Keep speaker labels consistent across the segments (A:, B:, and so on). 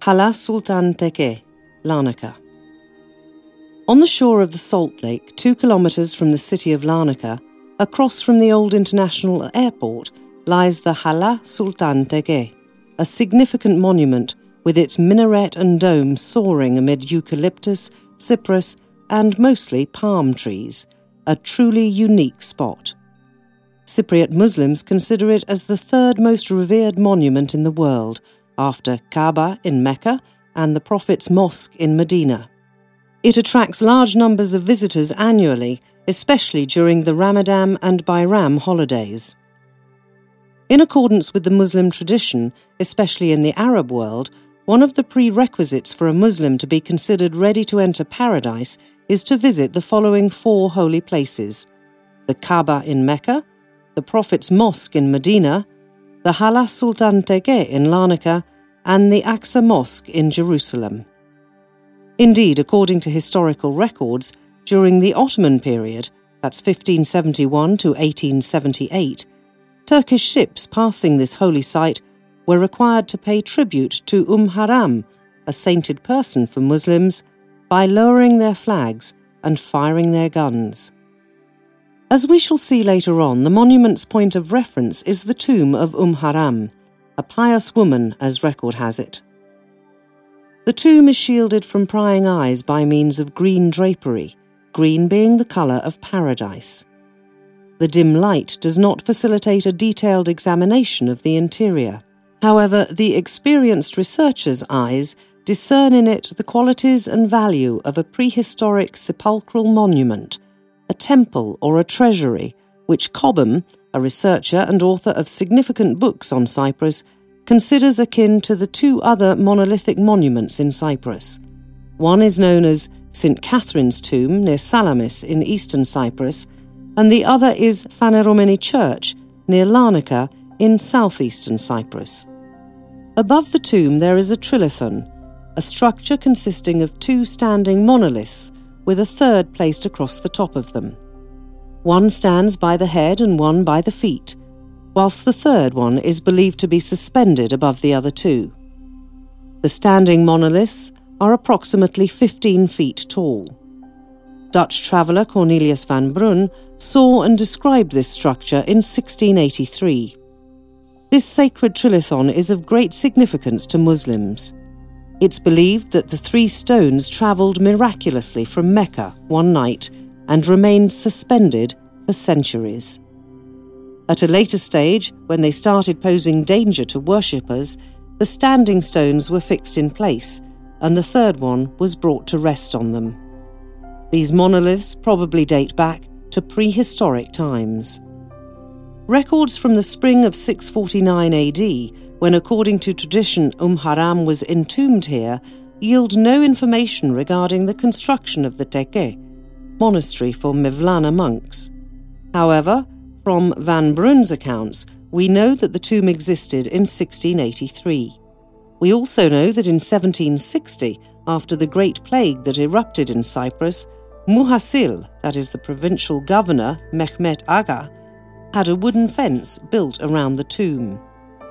A: Hala Sultan Tekke, Larnaca. On the shore of the Salt Lake, 2 kilometers from the city of Larnaca, across from the old international airport, lies the Hala Sultan Tekke, a significant monument with its minaret and dome soaring amid eucalyptus, cypress, and mostly palm trees, a truly unique spot. Cypriot Muslims consider it as the 3rd most revered monument in the world, after Kaaba in Mecca and the Prophet's Mosque in Medina. It attracts large numbers of visitors annually, especially during the Ramadan and Bayram holidays. In accordance with the Muslim tradition, especially in the Arab world, one of the prerequisites for a Muslim to be considered ready to enter paradise is to visit the following 4 holy places: the Kaaba in Mecca, the Prophet's Mosque in Medina, the Hala Sultan Tekke in Larnaca, and the Aqsa Mosque in Jerusalem. Indeed, according to historical records, during the Ottoman period, that's 1571 to 1878, Turkish ships passing this holy site were required to pay tribute to Haram, a sainted person for Muslims, by lowering their flags and firing their guns. As we shall see later on, the monument's point of reference is the tomb of Haram, a pious woman, as record has it. The tomb is shielded from prying eyes by means of green drapery, green being the colour of paradise. The dim light does not facilitate a detailed examination of the interior. However, the experienced researcher's eyes discern in it the qualities and value of a prehistoric sepulchral monument, a temple or a treasury, which Cobham, a researcher and author of significant books on Cyprus, considers akin to the 2 other monolithic monuments in Cyprus. One is known as St. Catherine's Tomb near Salamis in eastern Cyprus, and the other is Phaneromeni Church near Larnaca in southeastern Cyprus. Above the tomb there is a trilithon, a structure consisting of 2 standing monoliths with a 3rd placed across the top of them. One stands by the head and one by the feet, whilst the 3rd one is believed to be suspended above the other 2. The standing monoliths are approximately 15 feet tall. Dutch traveller Cornelius van Brun saw and described this structure in 1683. This sacred trilithon is of great significance to Muslims. It's believed that the 3 stones travelled miraculously from Mecca one night and remained suspended for centuries. At a later stage, when they started posing danger to worshippers, the standing stones were fixed in place, and the 3rd one was brought to rest on them. These monoliths probably date back to prehistoric times. Records from the spring of 649 AD, when according to tradition Haram was entombed here, yield no information regarding the construction of the Tekke, monastery for Mevlana monks. However, from Van Brun's accounts, we know that the tomb existed in 1683. We also know that in 1760, after the Great Plague that erupted in Cyprus, Muhasil, that is the provincial governor, Mehmet Aga, had a wooden fence built around the tomb.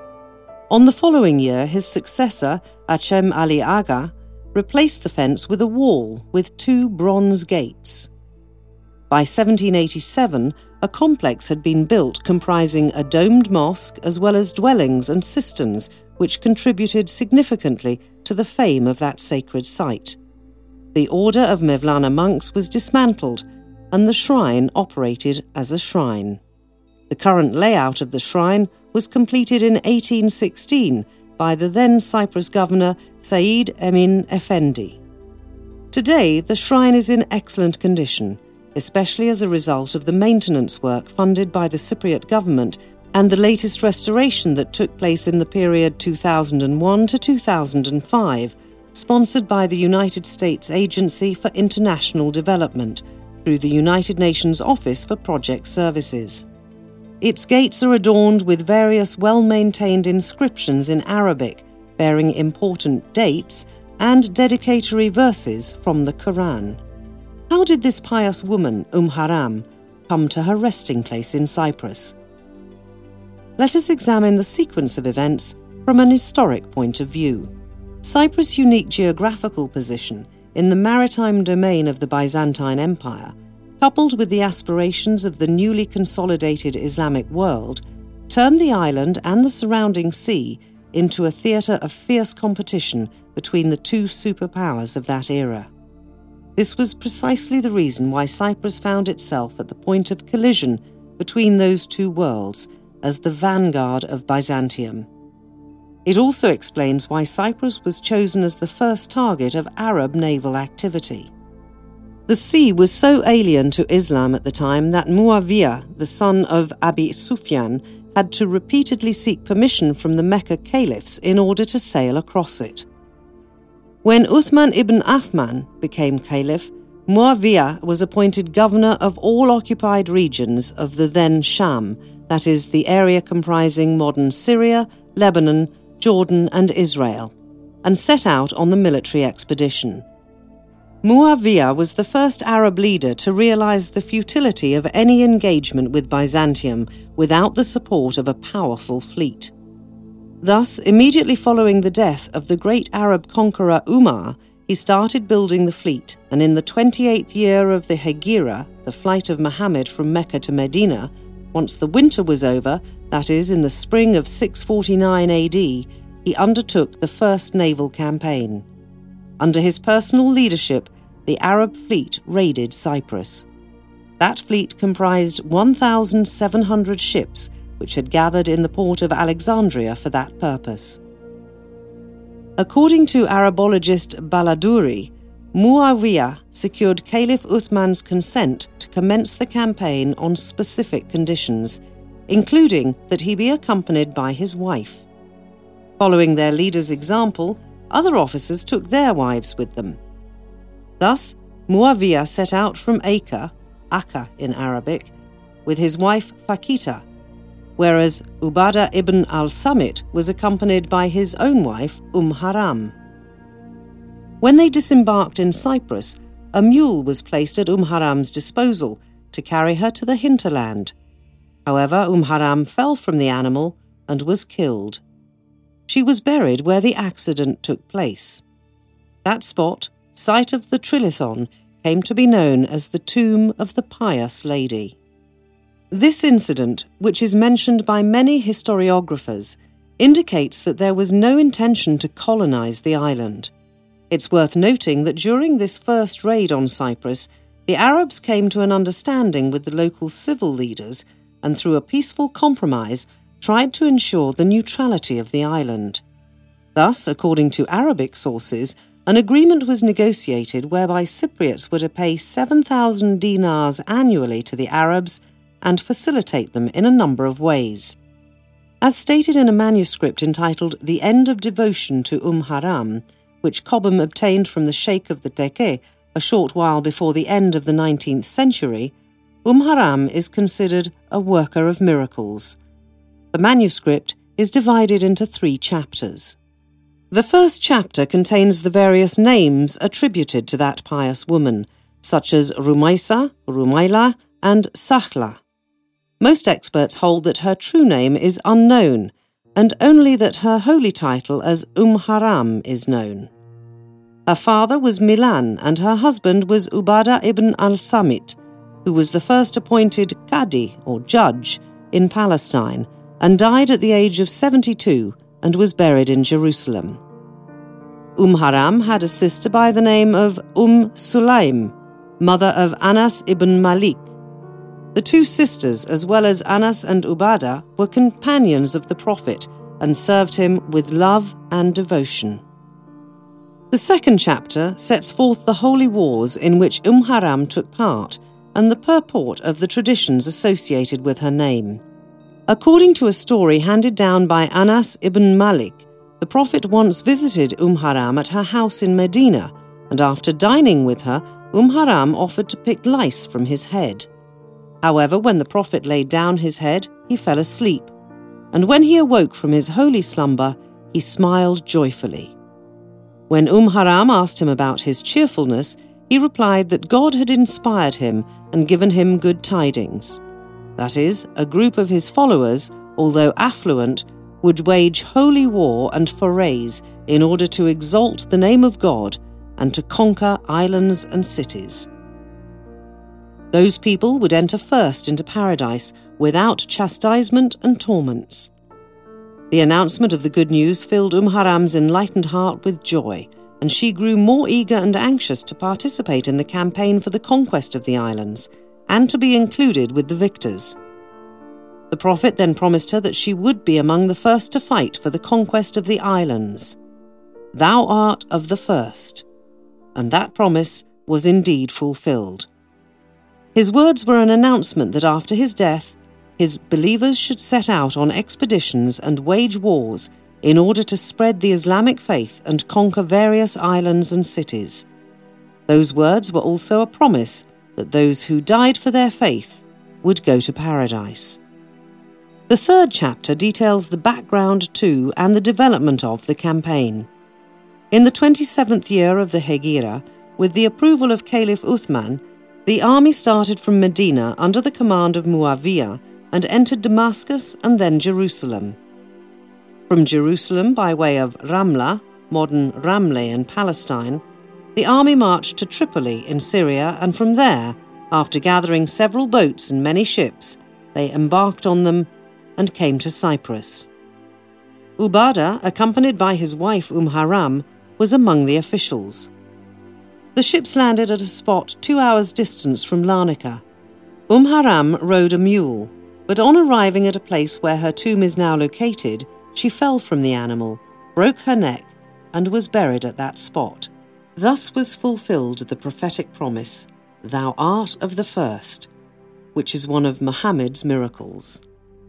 A: On the following year, his successor, Achem Ali Aga, replaced the fence with a wall with 2 bronze gates. By 1787, a complex had been built comprising a domed mosque as well as dwellings and cisterns, which contributed significantly to the fame of that sacred site. The order of Mevlana monks was dismantled, and the shrine operated as a shrine. The current layout of the shrine was completed in 1816 by the then Cyprus governor Said Emin Effendi. Today, the shrine is in excellent condition, especially as a result of the maintenance work funded by the Cypriot government and the latest restoration that took place in the period 2001 to 2005, sponsored by the United States Agency for International Development through the United Nations Office for Project Services. Its gates are adorned with various well-maintained inscriptions in Arabic, bearing important dates and dedicatory verses from the Quran. How did this pious woman, Haram, come to her resting place in Cyprus? Let us examine the sequence of events from an historic point of view. Cyprus' unique geographical position in the maritime domain of the Byzantine Empire, coupled with the aspirations of the newly consolidated Islamic world, turned the island and the surrounding sea into a theatre of fierce competition between the two superpowers of that era. This was precisely the reason why Cyprus found itself at the point of collision between those two worlds as the vanguard of Byzantium. It also explains why Cyprus was chosen as the first target of Arab naval activity. The sea was so alien to Islam at the time that Muawiyah, the son of Abi Sufyan, had to repeatedly seek permission from the Mecca caliphs in order to sail across it. When Uthman ibn Affan became caliph, Muawiyah was appointed governor of all occupied regions of the then Sham, that is, the area comprising modern Syria, Lebanon, Jordan and Israel, and set out on the military expedition. Muawiyah was the first Arab leader to realize the futility of any engagement with Byzantium without the support of a powerful fleet. Thus, immediately following the death of the great Arab conqueror Umar, he started building the fleet, and in the 28th year of the Hegira, the flight of Muhammad from Mecca to Medina, once the winter was over, that is, in the spring of 649 AD, he undertook the first naval campaign. Under his personal leadership, the Arab fleet raided Cyprus. That fleet comprised 1,700 ships, which had gathered in the port of Alexandria for that purpose. According to Arabologist Baladuri, Muawiyah secured Caliph Uthman's consent to commence the campaign on specific conditions, including that he be accompanied by his wife. Following their leader's example, other officers took their wives with them. Thus, Muawiyah set out from Acre in Arabic, with his wife Fakita, whereas Ubadah ibn al-Samit was accompanied by his own wife Haram. When they disembarked in Cyprus, a mule was placed at Haram's disposal to carry her to the hinterland. However, Haram fell from the animal and was killed. She was buried where the accident took place. That spot, site of the Trilithon, came to be known as the Tomb of the Pious Lady. This incident, which is mentioned by many historiographers, indicates that there was no intention to colonize the island. It's worth noting that during this first raid on Cyprus, the Arabs came to an understanding with the local civil leaders and, through a peaceful compromise, tried to ensure the neutrality of the island. Thus, according to Arabic sources, an agreement was negotiated whereby Cypriots were to pay 7,000 dinars annually to the Arabs and facilitate them in a number of ways. As stated in a manuscript entitled The End of Devotion to Haram, which Cobham obtained from the Sheikh of the Tekke a short while before the end of the 19th century, Haram is considered a worker of miracles. The manuscript is divided into 3 chapters. The first chapter contains the various names attributed to that pious woman, such as Rumaisa, Rumaila, and Sahla. Most experts hold that her true name is unknown, and only that her holy title as Haram is known. Her father was Milan, and her husband was Ubadah ibn al-Samit, who was the first appointed Qadi, or judge, in Palestine, and died at the age of 72 and was buried in Jerusalem. Haram had a sister by the name of Sulaim, mother of Anas ibn Malik. The 2 sisters, as well as Anas and Ubadah, were companions of the Prophet and served him with love and devotion. The second chapter sets forth the holy wars in which Haram took part and the purport of the traditions associated with her name. According to a story handed down by Anas ibn Malik, the Prophet once visited Haram at her house in Medina, and after dining with her, Haram offered to pick lice from his head. However, when the Prophet laid down his head, he fell asleep, and when he awoke from his holy slumber, he smiled joyfully. When Haram asked him about his cheerfulness, he replied that God had inspired him and given him good tidings. That is, a group of his followers, although affluent, would wage holy war and forays in order to exalt the name of God and to conquer islands and cities. Those people would enter first into paradise without chastisement and torments. The announcement of the good news filled Haram's enlightened heart with joy, and she grew more eager and anxious to participate in the campaign for the conquest of the islands and to be included with the victors. The prophet then promised her that she would be among the first to fight for the conquest of the islands. "Thou art of the first." And that promise was indeed fulfilled. His words were an announcement that after his death, his believers should set out on expeditions and wage wars in order to spread the Islamic faith and conquer various islands and cities. Those words were also a promise that those who died for their faith would go to paradise. The third chapter details the background to and the development of the campaign. In the 27th year of the Hegira, with the approval of Caliph Uthman, the army started from Medina under the command of Muawiyah and entered Damascus and then Jerusalem. From Jerusalem by way of Ramla, modern Ramleh in Palestine, the army marched to Tripoli in Syria, and from there, after gathering several boats and many ships, they embarked on them and came to Cyprus. Ubadah, accompanied by his wife Haram, was among the officials. The ships landed at a spot 2 hours' distance from Larnaca. Haram rode a mule, but on arriving at a place where her tomb is now located, she fell from the animal, broke her neck, and was buried at that spot. Thus was fulfilled the prophetic promise, "Thou art of the first," which is one of Muhammad's miracles.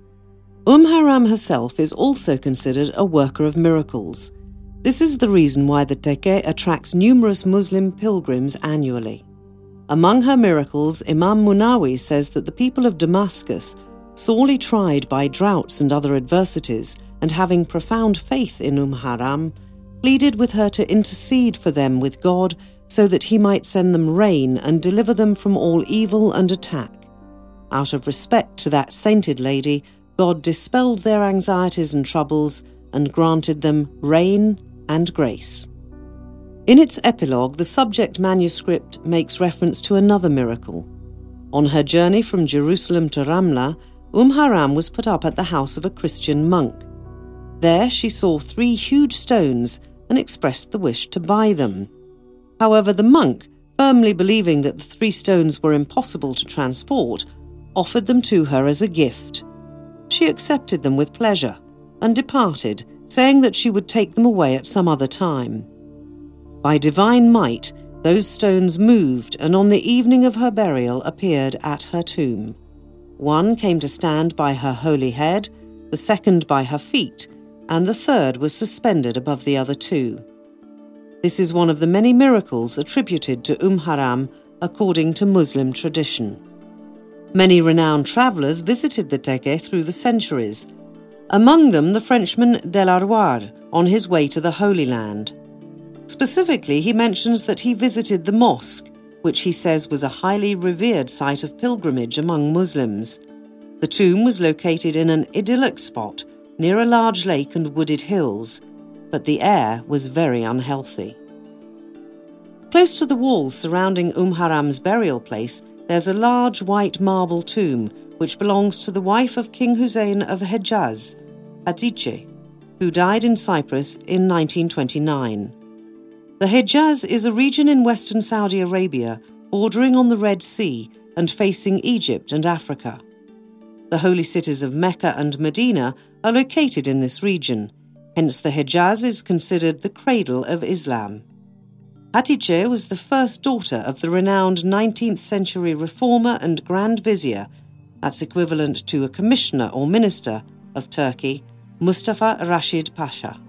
A: Haram herself is also considered a worker of miracles. This is the reason why the Tekke attracts numerous Muslim pilgrims annually. Among her miracles, Imam Munawi says that the people of Damascus, sorely tried by droughts and other adversities, and having profound faith in Haram, pleaded with her to intercede for them with God so that he might send them rain and deliver them from all evil and attack. Out of respect to that sainted lady, God dispelled their anxieties and troubles and granted them rain and grace. In its epilogue, the subject manuscript makes reference to another miracle. On her journey from Jerusalem to Ramla, Haram was put up at the house of a Christian monk. There she saw 3 huge stones and expressed the wish to buy them. However, the monk, firmly believing that the 3 stones were impossible to transport, offered them to her as a gift. She accepted them with pleasure and departed, saying that she would take them away at some other time. By divine might, those stones moved, and on the evening of her burial appeared at her tomb. One came to stand by her holy head, the second by her feet, and the third was suspended above the other 2. This is one of the many miracles attributed to Haram according to Muslim tradition. Many renowned travellers visited the Tekke through the centuries, among them the Frenchman Delarroire on his way to the Holy Land. Specifically, he mentions that he visited the mosque, which he says was a highly revered site of pilgrimage among Muslims. The tomb was located in an idyllic spot near a large lake and wooded hills, but the air was very unhealthy. Close to the walls surrounding Haram's burial place, there's a large white marble tomb which belongs to the wife of King Hussein of Hejaz, Hatice, who died in Cyprus in 1929. The Hejaz is a region in western Saudi Arabia, bordering on the Red Sea and facing Egypt and Africa. The holy cities of Mecca and Medina are located in this region, hence the Hejaz is considered the cradle of Islam. Hatice was the first daughter of the renowned 19th century reformer and Grand Vizier, that's equivalent to a commissioner or minister of Turkey, Mustafa Rashid Pasha.